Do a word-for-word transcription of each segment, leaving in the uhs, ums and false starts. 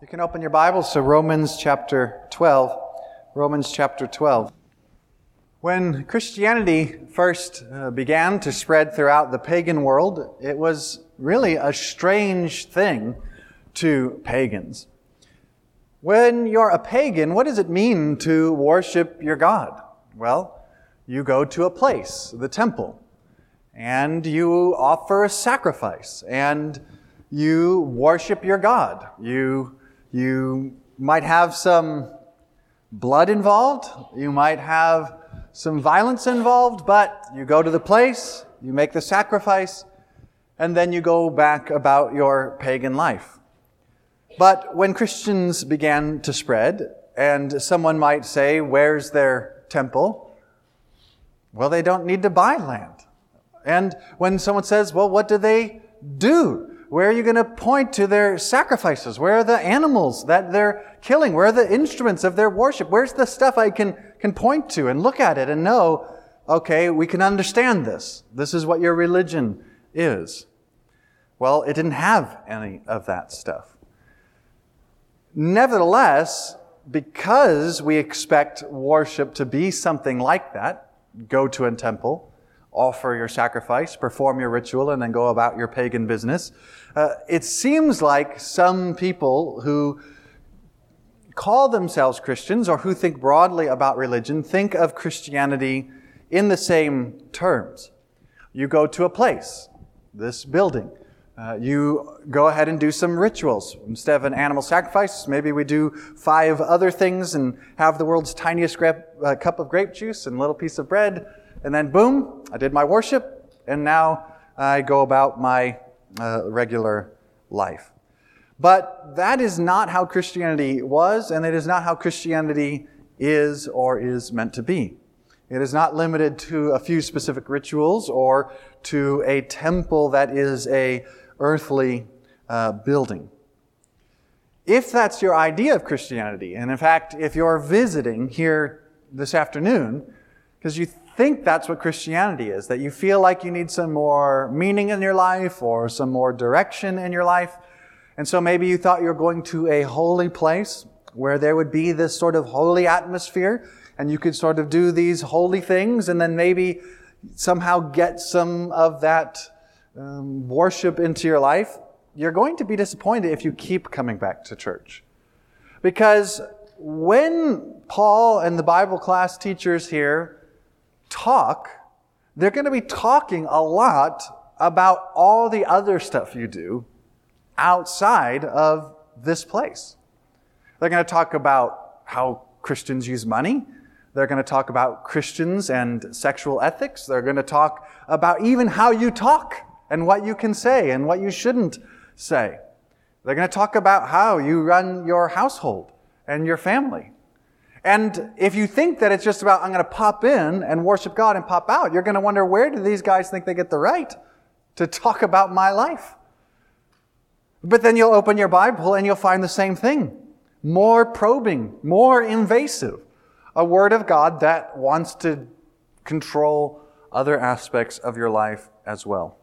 You can open your Bibles to Romans chapter twelve. Romans chapter twelve. When Christianity first uh, began to spread throughout the pagan world, it was really a strange thing to pagans. When you're a pagan, what does it mean to worship your God? Well, you go to a place, the temple, and you offer a sacrifice, and you worship your God. You You might have some blood involved. You might have some violence involved, but you go to the place, you make the sacrifice, and then you go back about your pagan life. But when Christians began to spread, and someone might say, where's their temple? Well, they don't need to buy land. And when someone says, well, what do they do? Where are you going to point to their sacrifices? Where are the animals that they're killing? Where are the instruments of their worship? Where's the stuff I can, can point to and look at it and know, okay, we can understand this. This is what your religion is. Well, it didn't have any of that stuff. Nevertheless, because we expect worship to be something like that, go to a temple, offer your sacrifice, perform your ritual, and then go about your pagan business. Uh, it seems like some people who call themselves Christians or who think broadly about religion think of Christianity in the same terms. You go to a place, this building. Uh, you go ahead and do some rituals. Instead of an animal sacrifice, maybe we do five other things and have the world's tiniest grape, uh, cup of grape juice and a little piece of bread. And then boom, I did my worship, and now I go about my uh, regular life. But that is not how Christianity was, and it is not how Christianity is or is meant to be. It is not limited to a few specific rituals or to a temple that is a earthly uh, building. If that's your idea of Christianity, and in fact, if you're visiting here this afternoon, because you think that's what Christianity is, that you feel like you need some more meaning in your life or some more direction in your life. And so maybe you thought you were going to a holy place where there would be this sort of holy atmosphere and you could sort of do these holy things and then maybe somehow get some of that um, worship into your life. You're going to be disappointed if you keep coming back to church. Because when Paul and the Bible class teachers here talk, they're going to be talking a lot about all the other stuff you do outside of this place. They're going to talk about how Christians use money. They're going to talk about Christians and sexual ethics. They're going to talk about even how you talk and what you can say and what you shouldn't say. They're going to talk about how you run your household and your family. And if you think that it's just about, I'm going to pop in and worship God and pop out, you're going to wonder, where do these guys think they get the right to talk about my life? But then you'll open your Bible and you'll find the same thing. More probing, more invasive. A word of God that wants to control other aspects of your life as well.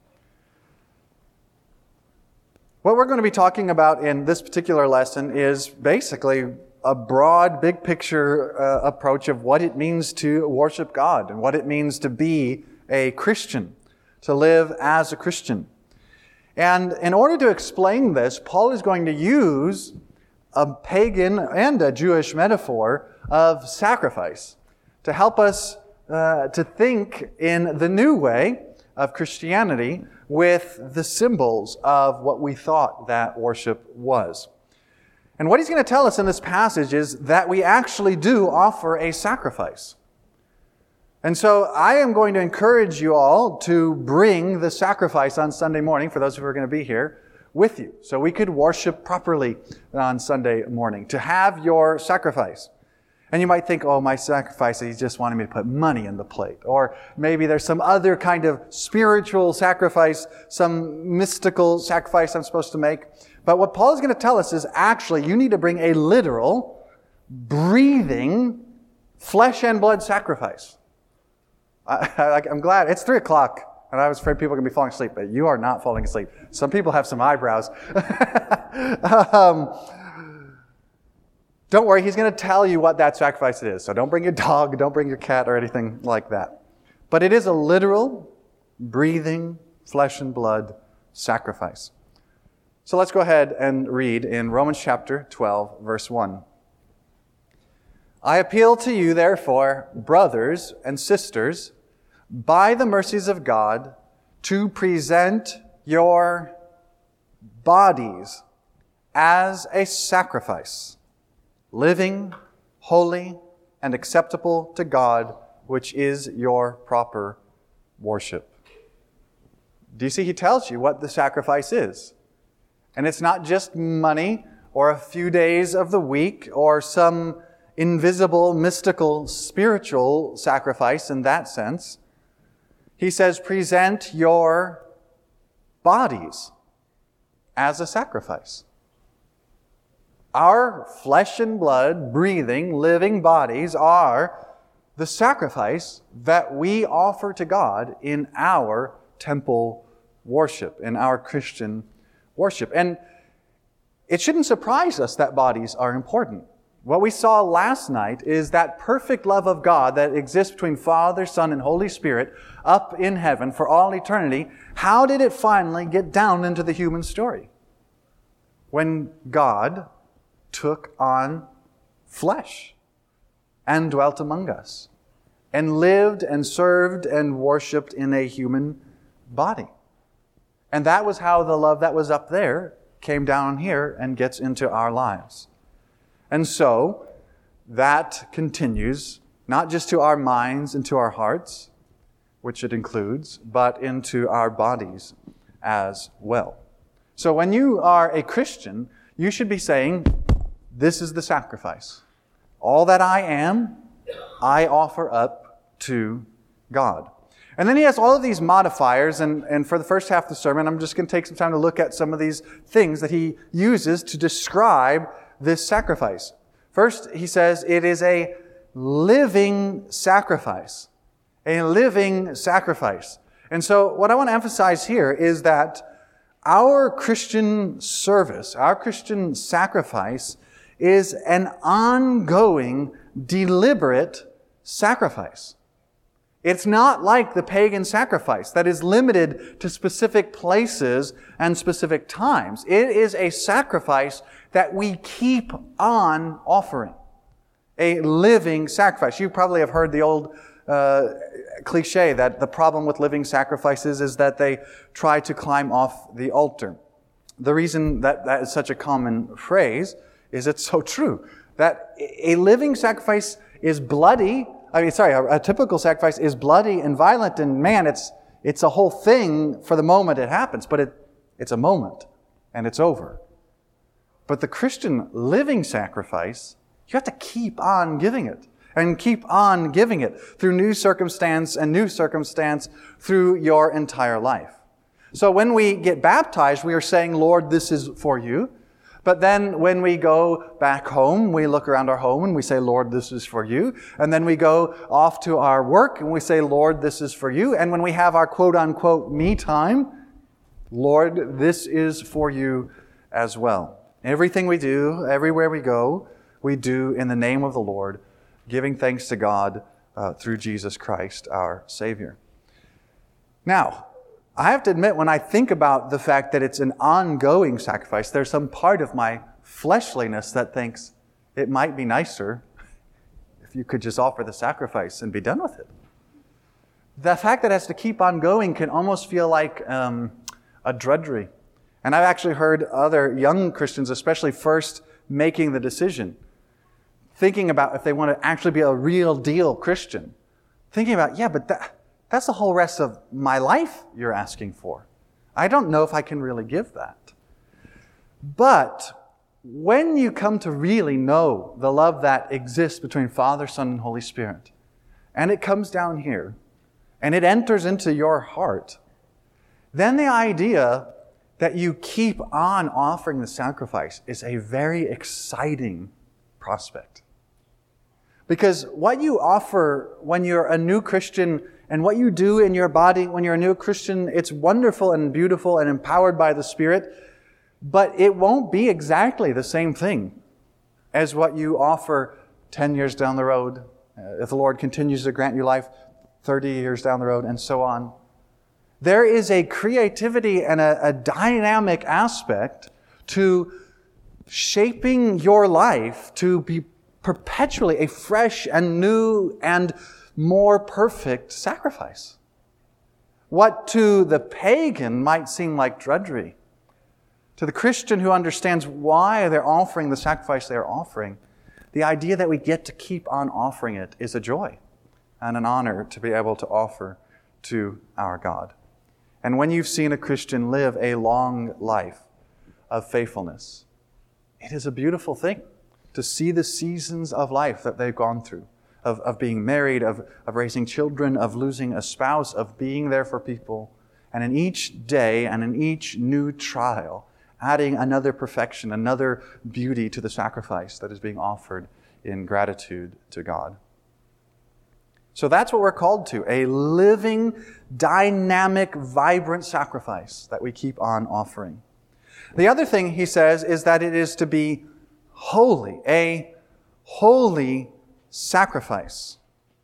What we're going to be talking about in this particular lesson is basically a broad, big picture uh, approach of what it means to worship God and what it means to be a Christian, to live as a Christian. And in order to explain this, Paul is going to use a pagan and a Jewish metaphor of sacrifice to help us uh, to think in the new way of Christianity with the symbols of what we thought that worship was. And what he's going to tell us in this passage is that we actually do offer a sacrifice. And so I am going to encourage you all to bring the sacrifice on Sunday morning, for those who are going to be here, with you. So we could worship properly on Sunday morning, to have your sacrifice. And you might think, oh, my sacrifice, he just wanted me to put money in the plate. Or maybe there's some other kind of spiritual sacrifice, some mystical sacrifice I'm supposed to make. But what Paul is going to tell us is actually you need to bring a literal, breathing, flesh and blood sacrifice. I, I, I'm glad. It's three o'clock, and I was afraid people were going to be falling asleep, but you are not falling asleep. Some people have some eyebrows. um, Don't worry, he's going to tell you what that sacrifice is. So don't bring your dog, don't bring your cat or anything like that. But it is a literal, breathing, flesh and blood sacrifice. So let's go ahead and read in Romans chapter twelve, verse one. I appeal to you, therefore, brothers and sisters, by the mercies of God, to present your bodies as a sacrifice, living, holy, and acceptable to God, which is your proper worship. Do you see? He tells you what the sacrifice is. And it's not just money or a few days of the week or some invisible, mystical, spiritual sacrifice in that sense. He says, present your bodies as a sacrifice. Our flesh and blood, breathing, living bodies are the sacrifice that we offer to God in our temple worship, in our Christian worship. And it shouldn't surprise us that bodies are important. What we saw last night is that perfect love of God that exists between Father, Son, and Holy Spirit up in heaven for all eternity. How did it finally get down into the human story? When God took on flesh and dwelt among us and lived and served and worshiped in a human body. And that was how the love that was up there came down here and gets into our lives. And so that continues not just to our minds and to our hearts, which it includes, but into our bodies as well. So when you are a Christian, you should be saying, this is the sacrifice. All that I am, I offer up to God. And then he has all of these modifiers, and, and for the first half of the sermon, I'm just going to take some time to look at some of these things that he uses to describe this sacrifice. First, he says it is a living sacrifice. A living sacrifice. And so what I want to emphasize here is that our Christian service, our Christian sacrifice is an ongoing, deliberate sacrifice. It's not like the pagan sacrifice that is limited to specific places and specific times. It is a sacrifice that we keep on offering. A living sacrifice. You probably have heard the old uh, cliche that the problem with living sacrifices is that they try to climb off the altar. The reason that that is such a common phrase is it's so true. That a living sacrifice is bloody. I mean, sorry, a, a typical sacrifice is bloody and violent, and man, it's it's a whole thing for the moment it happens, but it it's a moment, and it's over. But the Christian living sacrifice, you have to keep on giving it, and keep on giving it through new circumstance and new circumstance through your entire life. So when we get baptized, we are saying, Lord, this is for you. But then when we go back home, we look around our home and we say, Lord, this is for you. And then we go off to our work and we say, Lord, this is for you. And when we have our quote-unquote me time, Lord, this is for you as well. Everything we do, everywhere we go, we do in the name of the Lord, giving thanks to God uh, through Jesus Christ, our Savior. Now, I have to admit, when I think about the fact that it's an ongoing sacrifice, there's some part of my fleshliness that thinks it might be nicer if you could just offer the sacrifice and be done with it. The fact that it has to keep on going can almost feel like um, a drudgery. And I've actually heard other young Christians, especially first making the decision, thinking about if they want to actually be a real deal Christian, thinking about, yeah, but that... That's the whole rest of my life you're asking for. I don't know if I can really give that. But when you come to really know the love that exists between Father, Son, and Holy Spirit, and it comes down here, and it enters into your heart, then the idea that you keep on offering the sacrifice is a very exciting prospect. Because what you offer when you're a new Christian and what you do in your body when you're a new Christian, it's wonderful and beautiful and empowered by the Spirit, but it won't be exactly the same thing as what you offer ten years down the road, uh, if the Lord continues to grant you life thirty years down the road, and so on. There is a creativity and a, a dynamic aspect to shaping your life to be perpetually a fresh and new and more perfect sacrifice. What to the pagan might seem like drudgery, to the Christian who understands why they're offering the sacrifice they're offering, the idea that we get to keep on offering it is a joy and an honor to be able to offer to our God. And when you've seen a Christian live a long life of faithfulness, it is a beautiful thing to see the seasons of life that they've gone through, of, of being married, of, of raising children, of losing a spouse, of being there for people, and in each day and in each new trial, adding another perfection, another beauty to the sacrifice that is being offered in gratitude to God. So that's what we're called to, a living, dynamic, vibrant sacrifice that we keep on offering. The other thing he says is that it is to be holy, a holy sacrifice.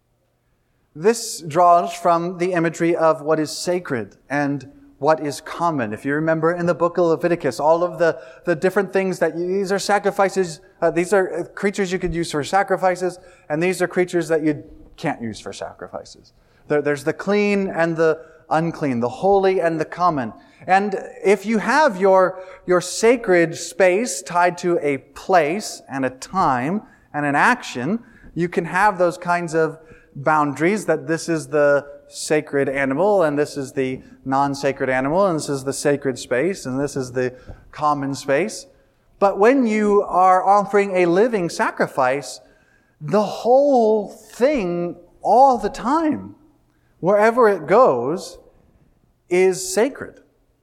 This draws from the imagery of what is sacred and what is common. If you remember in the book of Leviticus, all of the, the different things that you, these are sacrifices, uh, these are creatures you could use for sacrifices, and these are creatures that you can't use for sacrifices. There, there's the clean and the unclean, the holy and the common. And if you have your, your sacred space tied to a place and a time and an action, you can have those kinds of boundaries that this is the sacred animal and this is the non-sacred animal and this is the sacred space and this is the common space. But when you are offering a living sacrifice, the whole thing all the time, wherever it goes, is sacred.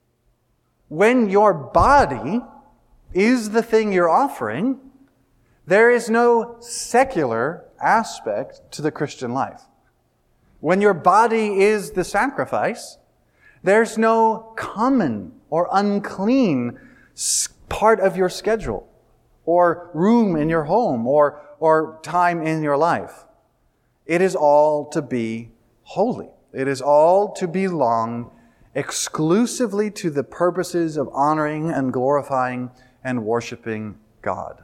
When your body is the thing you're offering, there is no secular aspect to the Christian life. When your body is the sacrifice, there's no common or unclean part of your schedule or room in your home or, or time in your life. It is all to be holy. It is all to belong exclusively to the purposes of honoring and glorifying and worshiping God.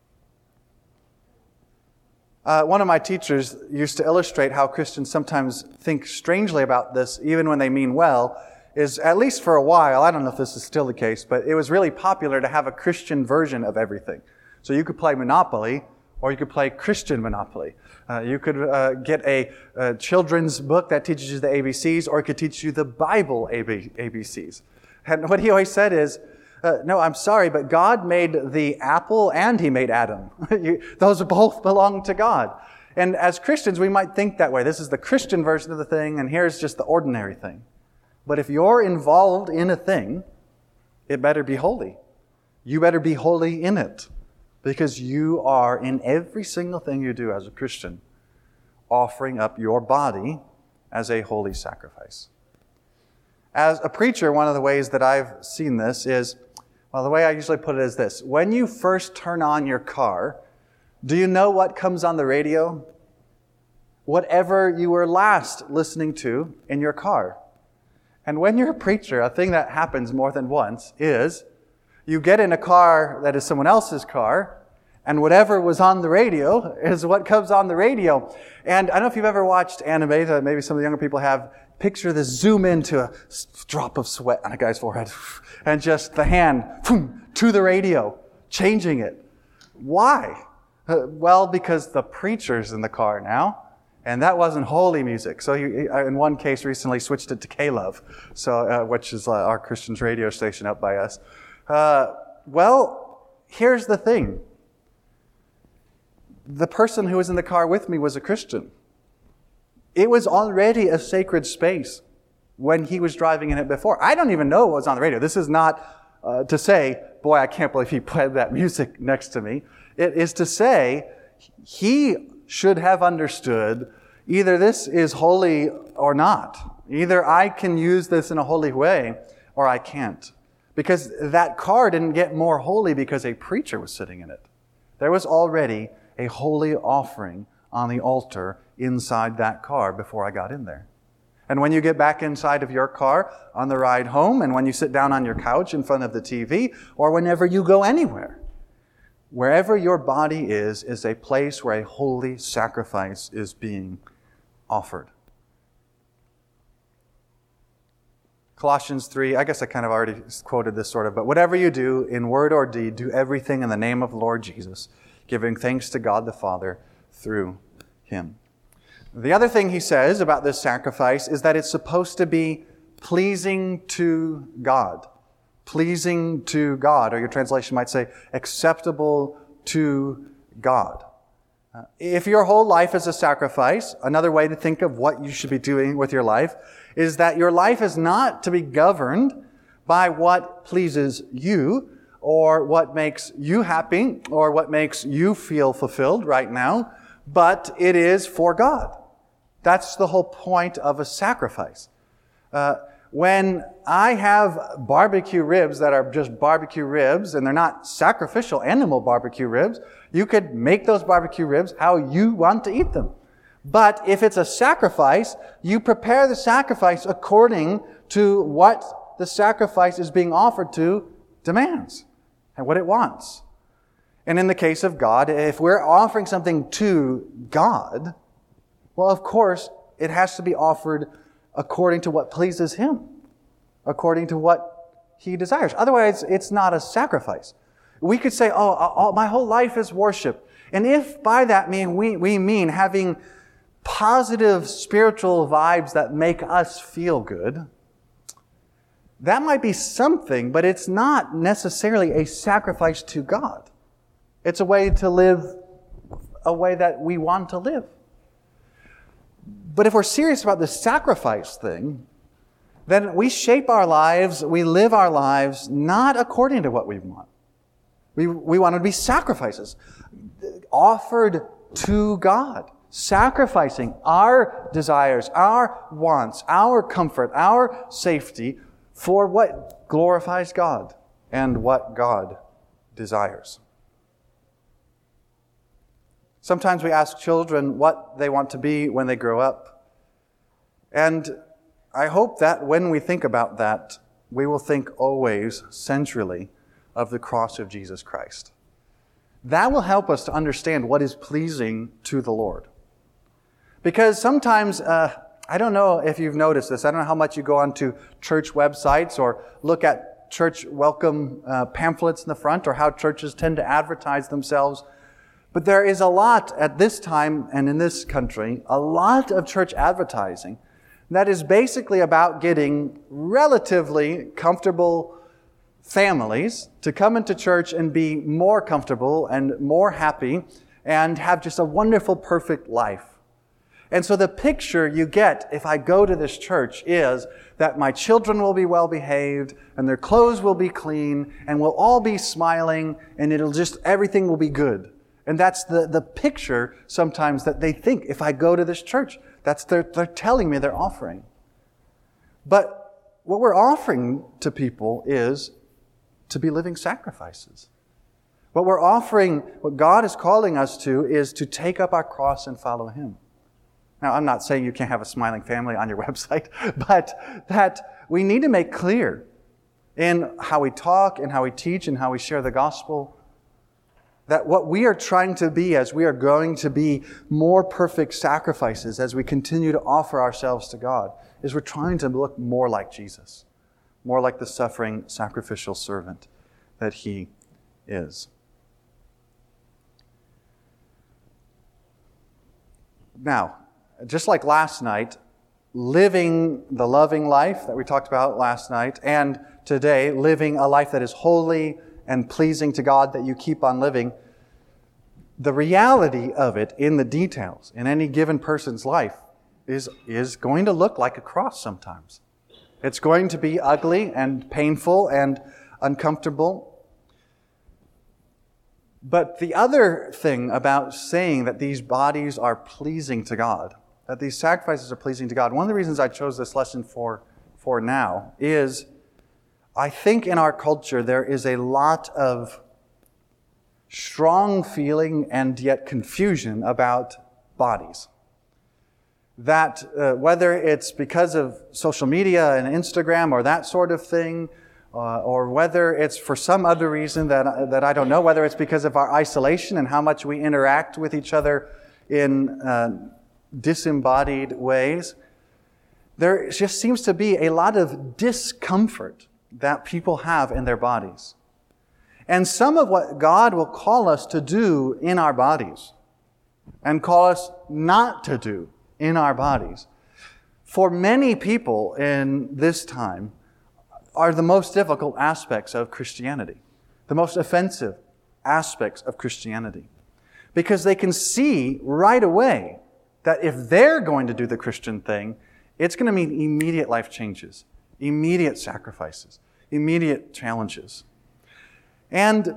Uh, one of my teachers used to illustrate how Christians sometimes think strangely about this, even when they mean well, is at least for a while, I don't know if this is still the case, but it was really popular to have a Christian version of everything. So you could play Monopoly, or you could play Christian Monopoly. Uh, you could uh, get a, a children's book that teaches you the A B Cs, or it could teach you the Bible A B Cs. And what he always said is, uh, no, I'm sorry, but God made the apple and He made Adam. you, those both belong to God. And as Christians, we might think that way. This is the Christian version of the thing, and here's just the ordinary thing. But if you're involved in a thing, it better be holy. You better be holy in it. Because you are, in every single thing you do as a Christian, offering up your body as a holy sacrifice. As a preacher, one of the ways that I've seen this is, well, the way I usually put it is this. When you first turn on your car, do you know what comes on the radio? Whatever you were last listening to in your car. And when you're a preacher, a thing that happens more than once is you get in a car that is someone else's car, and whatever was on the radio is what comes on the radio. And I don't know if you've ever watched anime, maybe some of the younger people have. Picture this, zoom into a drop of sweat on a guy's forehead, and just the hand boom, to the radio, changing it. Why? Uh, well, because the preacher's in the car now, and that wasn't holy music. So he, in one case, recently switched it to K-Love, so uh, which is uh, our Christian's radio station up by us. Uh, well, here's the thing. The person who was in the car with me was a Christian. It was already a sacred space when he was driving in it before. I don't even know what was on the radio. This is not uh, to say, boy, I can't believe he played that music next to me. It is to say, he should have understood either this is holy or not. Either I can use this in a holy way or I can't. Because that car didn't get more holy because a preacher was sitting in it. There was already a holy offering on the altar inside that car before I got in there. And when you get back inside of your car on the ride home, and when you sit down on your couch in front of the T V, or whenever you go anywhere, wherever your body is, is a place where a holy sacrifice is being offered. Colossians three, I guess I kind of already quoted this sort of, but whatever you do in word or deed, do everything in the name of the Lord Jesus, giving thanks to God the Father through Him. The other thing he says about this sacrifice is that it's supposed to be pleasing to God. Pleasing to God, or your translation might say acceptable to God. Uh, if your whole life is a sacrifice, another way to think of what you should be doing with your life is that your life is not to be governed by what pleases you or what makes you happy or what makes you feel fulfilled right now, but it is for God. That's the whole point of a sacrifice. Uh, when I have barbecue ribs that are just barbecue ribs and they're not sacrificial animal barbecue ribs, you could make those barbecue ribs how you want to eat them. But if it's a sacrifice, you prepare the sacrifice according to what the sacrifice is being offered to demands and what it wants. And in the case of God, if we're offering something to God, well, of course, it has to be offered according to what pleases Him, according to what He desires. Otherwise, it's not a sacrifice. We could say, oh, all, my whole life is worship. And if by that mean we, we mean having positive spiritual vibes that make us feel good, that might be something, but it's not necessarily a sacrifice to God. It's a way to live a way that we want to live. But if we're serious about the sacrifice thing, then we shape our lives, we live our lives not according to what we want. We, we want to be sacrifices offered to God, sacrificing our desires, our wants, our comfort, our safety for what glorifies God and what God desires. Sometimes we ask children what they want to be when they grow up. And I hope that when we think about that, we will think always centrally of the cross of Jesus Christ. That will help us to understand what is pleasing to the Lord. Because sometimes, uh, I don't know if you've noticed this, I don't know how much you go onto church websites or look at church welcome uh, pamphlets in the front or how churches tend to advertise themselves. But there is a lot at this time and in this country, a lot of church advertising that is basically about getting relatively comfortable families to come into church and be more comfortable and more happy and have just a wonderful, perfect life. And so the picture you get if I go to this church is that my children will be well behaved and their clothes will be clean and we'll all be smiling and it'll just, everything will be good. And that's the, the picture sometimes that they think if I go to this church, that's their, they're telling me they're offering. But what we're offering to people is to be living sacrifices. What we're offering, what God is calling us to, is to take up our cross and follow Him. Now, I'm not saying you can't have a smiling family on your website, but that we need to make clear in how we talk and how we teach and how we share the gospel that what we are trying to be as we are going to be more perfect sacrifices as we continue to offer ourselves to God is we're trying to look more like Jesus, more like the suffering sacrificial servant that He is. Now, just like last night, living the loving life that we talked about last night and today, living a life that is holy and pleasing to God that you keep on living, the reality of it in the details in any given person's life is, is going to look like a cross sometimes. It's going to be ugly and painful and uncomfortable. But the other thing about saying that these bodies are pleasing to God, that these sacrifices are pleasing to God, one of the reasons I chose this lesson for, for now is I think in our culture there is a lot of strong feeling and yet confusion about bodies. That uh, whether it's because of social media and Instagram or that sort of thing, uh, or whether it's for some other reason that, that I don't know, whether it's because of our isolation and how much we interact with each other in uh, disembodied ways, there just seems to be a lot of discomfort that people have in their bodies. And some of what God will call us to do in our bodies and call us not to do in our bodies, for many people in this time, are the most difficult aspects of Christianity, the most offensive aspects of Christianity. Because they can see right away that if they're going to do the Christian thing, it's going to mean immediate life changes, immediate sacrifices, immediate challenges. And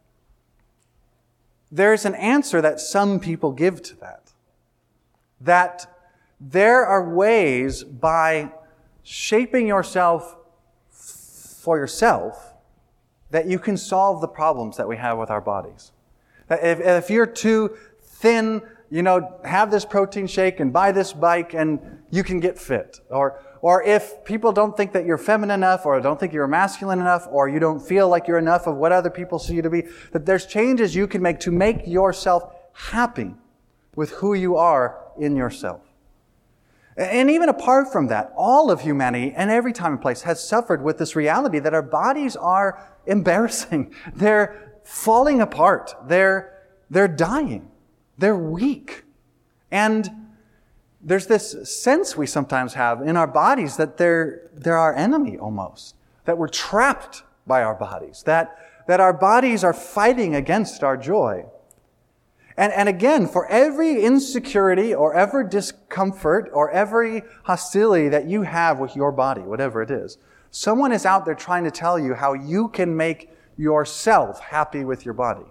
there's an answer that some people give to that. That there are ways by shaping yourself for yourself that you can solve the problems that we have with our bodies. That if, if you're too thin, you know, have this protein shake and buy this bike and you can get fit. Or, or if people don't think that you're feminine enough or don't think you're masculine enough or you don't feel like you're enough of what other people see you to be, that there's changes you can make to make yourself happy with who you are in yourself. And even apart from that, all of humanity and every time and place has suffered with this reality that our bodies are embarrassing. They're falling apart. They're, they're dying. They're weak. And there's this sense we sometimes have in our bodies that they're, they're our enemy almost. That we're trapped by our bodies. That, that our bodies are fighting against our joy. And, and again, for every insecurity or every discomfort or every hostility that you have with your body, whatever it is, someone is out there trying to tell you how you can make yourself happy with your body.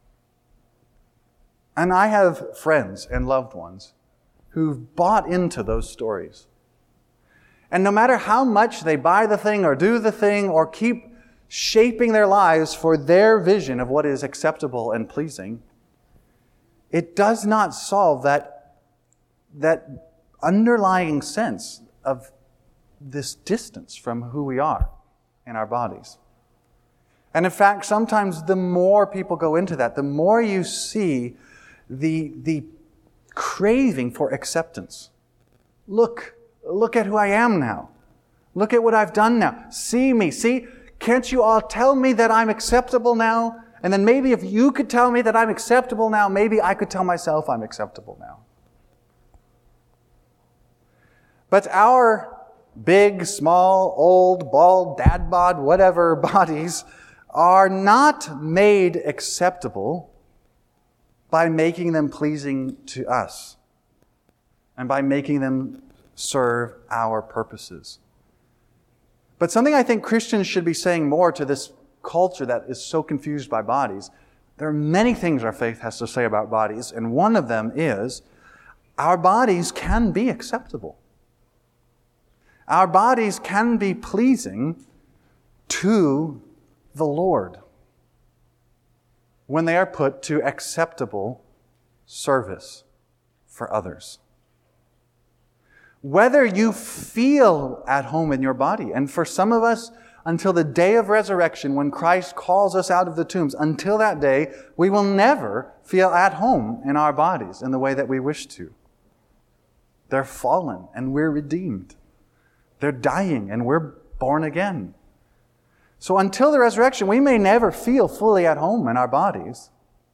And I have friends and loved ones who've bought into those stories. And no matter how much they buy the thing or do the thing or keep shaping their lives for their vision of what is acceptable and pleasing, it does not solve that, that underlying sense of this distance from who we are in our bodies. And in fact, sometimes the more people go into that, the more you see the, the craving for acceptance. Look, look at who I am now. Look at what I've done now. See me. See, can't you all tell me that I'm acceptable now? And then maybe if you could tell me that I'm acceptable now, maybe I could tell myself I'm acceptable now. But our big, small, old, bald, dad bod, whatever bodies are not made acceptable by making them pleasing to us and by making them serve our purposes. But something I think Christians should be saying more to this culture that is so confused by bodies. There are many things our faith has to say about bodies, and one of them is our bodies can be acceptable. Our bodies can be pleasing to the Lord when they are put to acceptable service for others. Whether you feel at home in your body, and for some of us, until the day of resurrection, when Christ calls us out of the tombs, until that day, we will never feel at home in our bodies in the way that we wish to. They're fallen and we're redeemed. They're dying and we're born again. So until the resurrection, we may never feel fully at home in our bodies.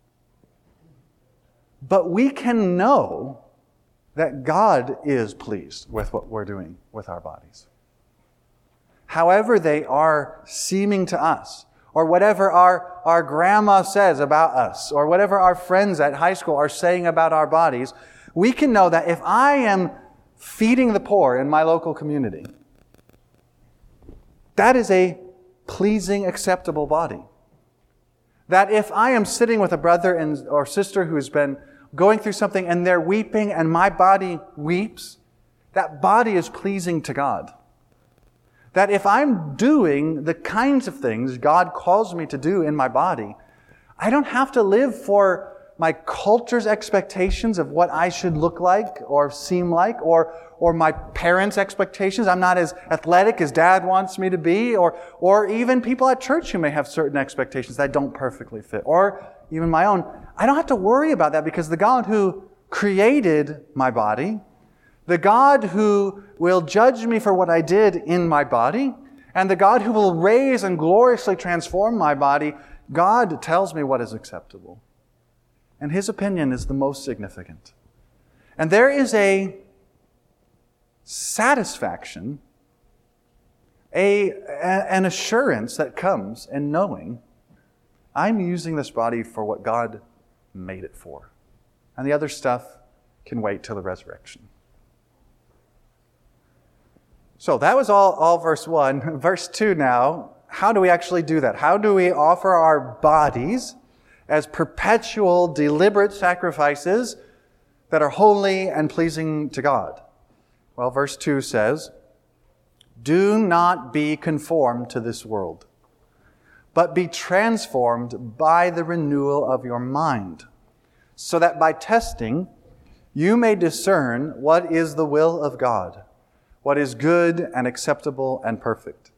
But we can know that God is pleased with what we're doing with our bodies. However they are seeming to us, or whatever our, our grandma says about us, or whatever our friends at high school are saying about our bodies, we can know that if I am feeding the poor in my local community, that is a pleasing, acceptable body. That if I am sitting with a brother and or sister who's been going through something and they're weeping and my body weeps, that body is pleasing to God. That if I'm doing the kinds of things God calls me to do in my body, I don't have to live for my culture's expectations of what I should look like or seem like, or or my parents' expectations. I'm not as athletic as Dad wants me to be, or or even people at church who may have certain expectations that don't perfectly fit, or even my own. I don't have to worry about that because the God who created my body, the God who will judge me for what I did in my body, and the God who will raise and gloriously transform my body, God tells me what is acceptable. And His opinion is the most significant. And there is a satisfaction, a, an assurance that comes in knowing I'm using this body for what God made it for. And the other stuff can wait till the resurrection. So that was all, all verse one. Verse two now, how do we actually do that? How do we offer our bodies as perpetual, deliberate sacrifices that are holy and pleasing to God? Well, verse two says, do not be conformed to this world, but be transformed by the renewal of your mind, so that by testing you may discern what is the will of God, what is good and acceptable and perfect.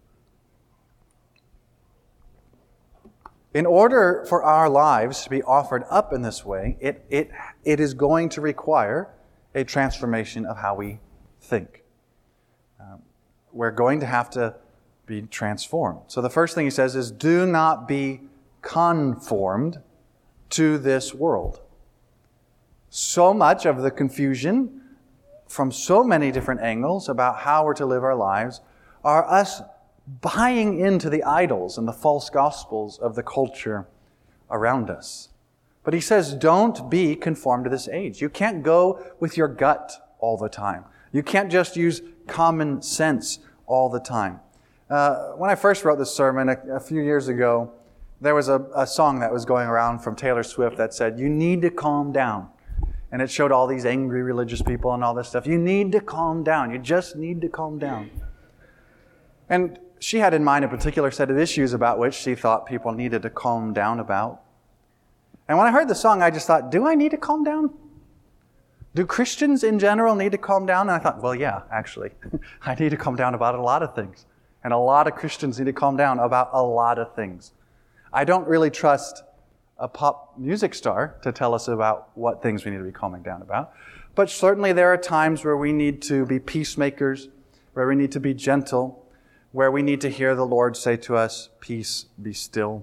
In order for our lives to be offered up in this way, it, it, it is going to require a transformation of how we think. Um, we're going to have to be transformed. So the first thing he says is, do not be conformed to this world. So much of the confusion from so many different angles about how we're to live our lives are us buying into the idols and the false gospels of the culture around us. But he says, don't be conformed to this age. You can't go with your gut all the time. You can't just use common sense all the time. Uh, when I first wrote this sermon a, a few years ago, there was a, a song that was going around from Taylor Swift that said, you need to calm down. And it showed all these angry religious people and all this stuff. You need to calm down. You just need to calm down. And she had in mind a particular set of issues about which she thought people needed to calm down about. And when I heard the song, I just thought, do I need to calm down? Do Christians in general need to calm down? And I thought, well, yeah, actually. I need to calm down about a lot of things. And a lot of Christians need to calm down about a lot of things. I don't really trust a pop music star to tell us about what things we need to be calming down about. But certainly there are times where we need to be peacemakers, where we need to be gentle, where we need to hear the Lord say to us, peace, be still.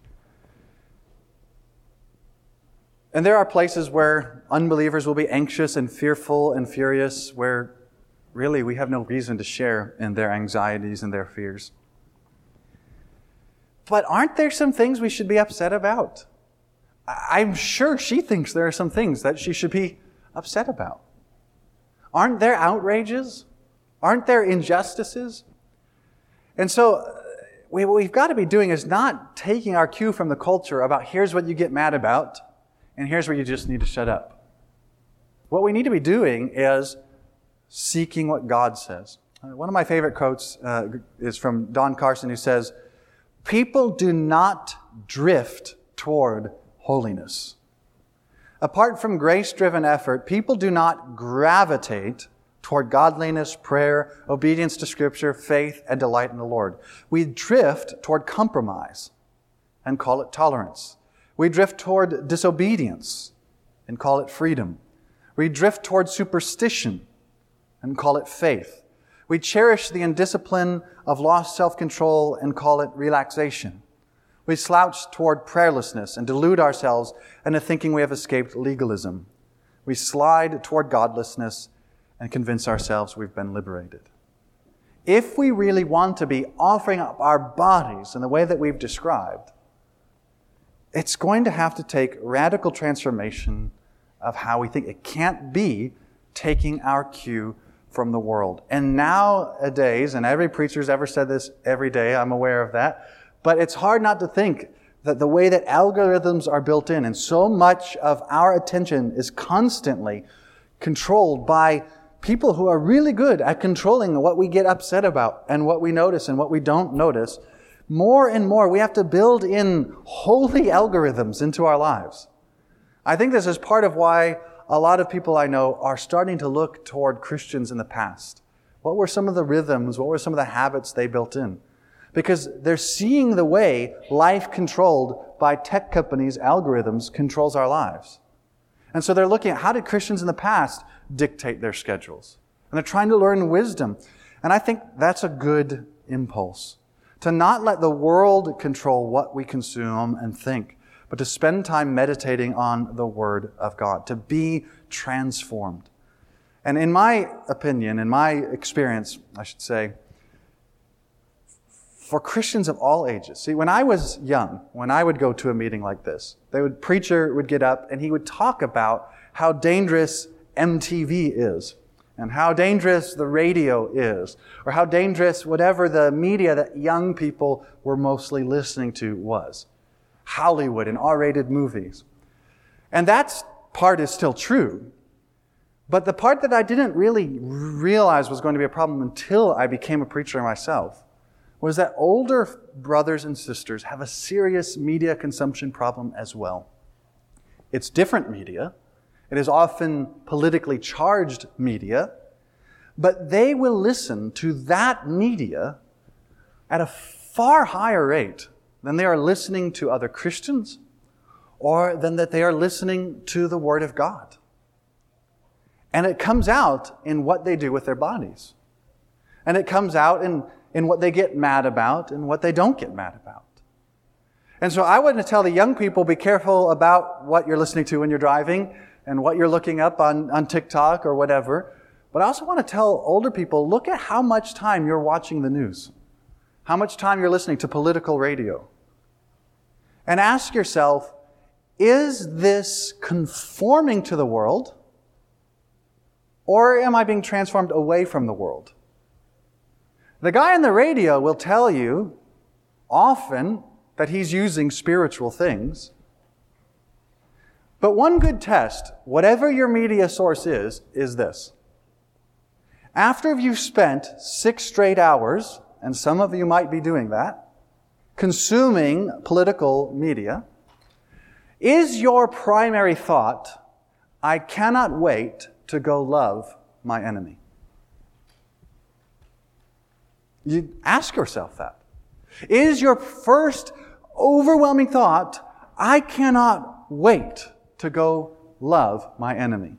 And there are places where unbelievers will be anxious and fearful and furious, where really we have no reason to share in their anxieties and their fears. But aren't there some things we should be upset about? I'm sure she thinks there are some things that she should be upset about. Aren't there outrages? Aren't there injustices? And so we, what we've got to be doing is not taking our cue from the culture about here's what you get mad about and here's where you just need to shut up. What we need to be doing is seeking what God says. Uh, one of my favorite quotes uh, is from Don Carson, who says, people do not drift toward holiness. Apart from grace-driven effort, people do not gravitate toward godliness, prayer, obedience to Scripture, faith, and delight in the Lord. We drift toward compromise and call it tolerance. We drift toward disobedience and call it freedom. We drift toward superstition and call it faith. We cherish the indiscipline of lost self-control and call it relaxation. We slouch toward prayerlessness and delude ourselves into thinking we have escaped legalism. We slide toward godlessness and convince ourselves we've been liberated. If we really want to be offering up our bodies in the way that we've described, it's going to have to take radical transformation of how we think. It can't be taking our cue from the world. And nowadays, and every preacher's ever said this every day, I'm aware of that, but it's hard not to think that the way that algorithms are built in, and so much of our attention is constantly controlled by people who are really good at controlling what we get upset about and what we notice and what we don't notice, more and more we have to build in holy algorithms into our lives. I think this is part of why a lot of people I know are starting to look toward Christians in the past. What were some of the rhythms? What were some of the habits they built in? Because they're seeing the way life controlled by tech companies' algorithms controls our lives. And so they're looking at how did Christians in the past dictate their schedules? And they're trying to learn wisdom. And I think that's a good impulse. To not let the world control what we consume and think, but to spend time meditating on the Word of God, to be transformed. And in my opinion, in my experience, I should say, for Christians of all ages. See, when I was young, when I would go to a meeting like this, the preacher would get up and he would talk about how dangerous M T V is, and how dangerous the radio is, or how dangerous whatever the media that young people were mostly listening to was. Hollywood and R-rated movies. And that part is still true. But the part that I didn't really realize was going to be a problem until I became a preacher myself was that older brothers and sisters have a serious media consumption problem as well. It's different media. It is often politically charged media, but they will listen to that media at a far higher rate than they are listening to other Christians or than that they are listening to the Word of God. And it comes out in what they do with their bodies. And it comes out in in what they get mad about and what they don't get mad about. And so I want to tell the young people, be careful about what you're listening to when you're driving and what you're looking up on, on TikTok or whatever. But I also want to tell older people, look at how much time you're watching the news, how much time you're listening to political radio. And ask yourself, is this conforming to the world, or am I being transformed away from the world? The guy on the radio will tell you often that he's using spiritual things. But one good test, whatever your media source is, is this. After you've spent six straight hours, and some of you might be doing that, consuming political media, is your primary thought, I cannot wait to go love my enemy? You ask yourself that. Is your first overwhelming thought, I cannot wait to go love my enemy?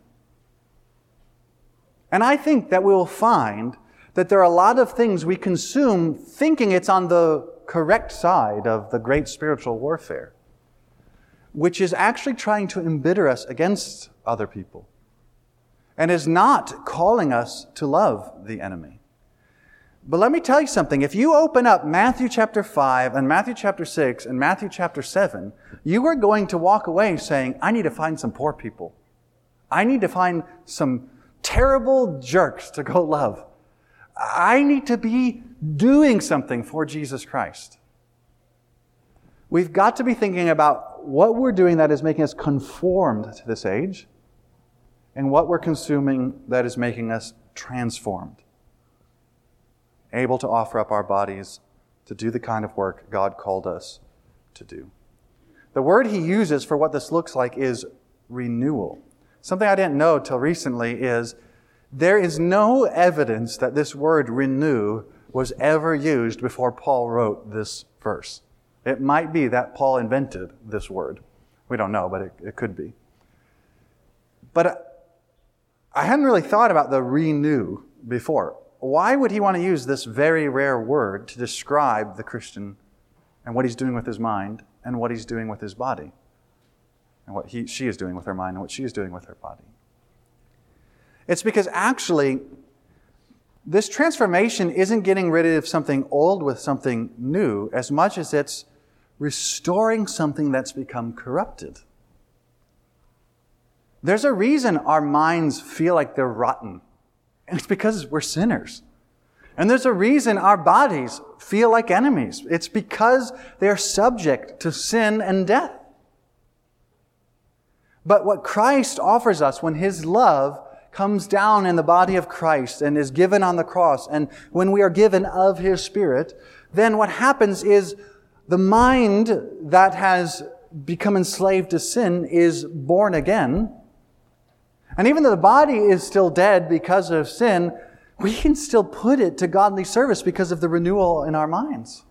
And I think that we will find that there are a lot of things we consume thinking it's on the correct side of the great spiritual warfare, which is actually trying to embitter us against other people and is not calling us to love the enemy. But let me tell you something. If you open up Matthew chapter five and Matthew chapter six and Matthew chapter seven, you are going to walk away saying, I need to find some poor people. I need to find some terrible jerks to go love. I need to be doing something for Jesus Christ. We've got to be thinking about what we're doing that is making us conformed to this age and what we're consuming that is making us transformed, able to offer up our bodies to do the kind of work God called us to do. The word he uses for what this looks like is renewal. Something I didn't know till recently is there is no evidence that this word renew was ever used before Paul wrote this verse. It might be that Paul invented this word. We don't know, but it, it could be. But I hadn't really thought about the renew before. Why would he want to use this very rare word to describe the Christian and what he's doing with his mind and what he's doing with his body? And what he, she is doing with her mind and what she is doing with her body? It's because actually, this transformation isn't getting rid of something old with something new as much as it's restoring something that's become corrupted. There's a reason our minds feel like they're rotten. And it's because we're sinners. And there's a reason our bodies feel like enemies. It's because they're subject to sin and death. But what Christ offers us when His love comes down in the body of Christ and is given on the cross, and when we are given of His Spirit, then what happens is The mind that has become enslaved to sin is born again. And even though the body is still dead because of sin, we can still put it to godly service because of the renewal in our minds.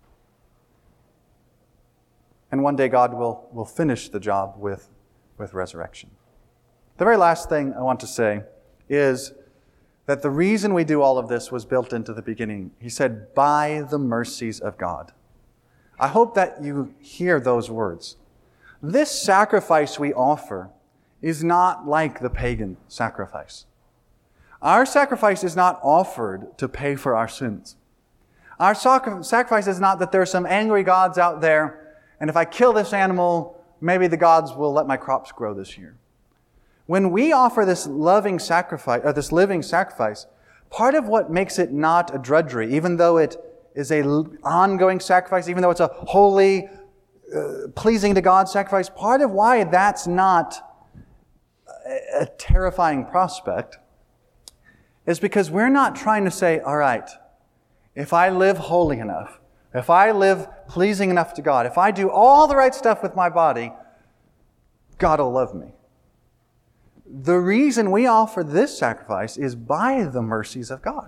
And one day God will, will finish the job with, with resurrection. The very last thing I want to say is that the reason we do all of this was built into the beginning. He said, by the mercies of God. I hope that you hear those words. This sacrifice we offer is not like the pagan sacrifice. Our sacrifice is not offered to pay for our sins. Our sacrifice is not that there are some angry gods out there, and if I kill this animal, maybe the gods will let my crops grow this year. When we offer this loving sacrifice, or this living sacrifice, part of what makes it not a drudgery, even though it is a ongoing sacrifice, even though it's a holy, uh, pleasing to God sacrifice, part of why that's not a, a terrifying prospect is because we're not trying to say, all right, if I live holy enough, if I live pleasing enough to God, if I do all the right stuff with my body, God will love me. The reason we offer this sacrifice is by the mercies of God.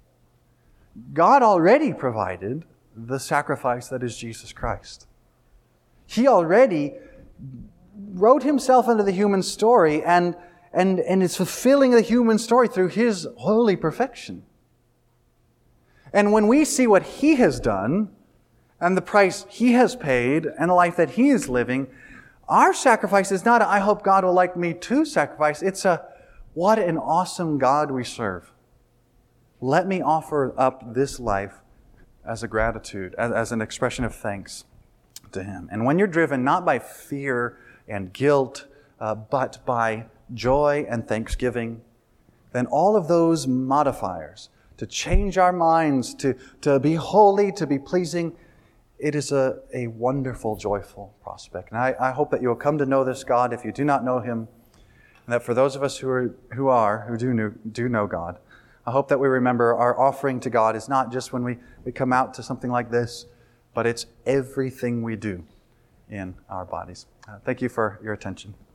God already provided the sacrifice that is Jesus Christ. He already wrote himself into the human story and, and, and is fulfilling the human story through his holy perfection. And when we see what he has done and the price he has paid and the life that he is living, our sacrifice is not a, I hope God will like me to sacrifice. It's a, what an awesome God we serve. Let me offer up this life as a gratitude, as, as an expression of thanks to him. And when you're driven not by fear and guilt, uh, but by joy and thanksgiving, then all of those modifiers to change our minds, to, to be holy, to be pleasing, it is a, a wonderful, joyful prospect. And I, I hope that you will come to know this God if you do not know him, and that for those of us who are, who are, who do know, do know God, I hope that we remember our offering to God is not just when we, we come out to something like this, but it's everything we do in our bodies. Uh, thank you for your attention.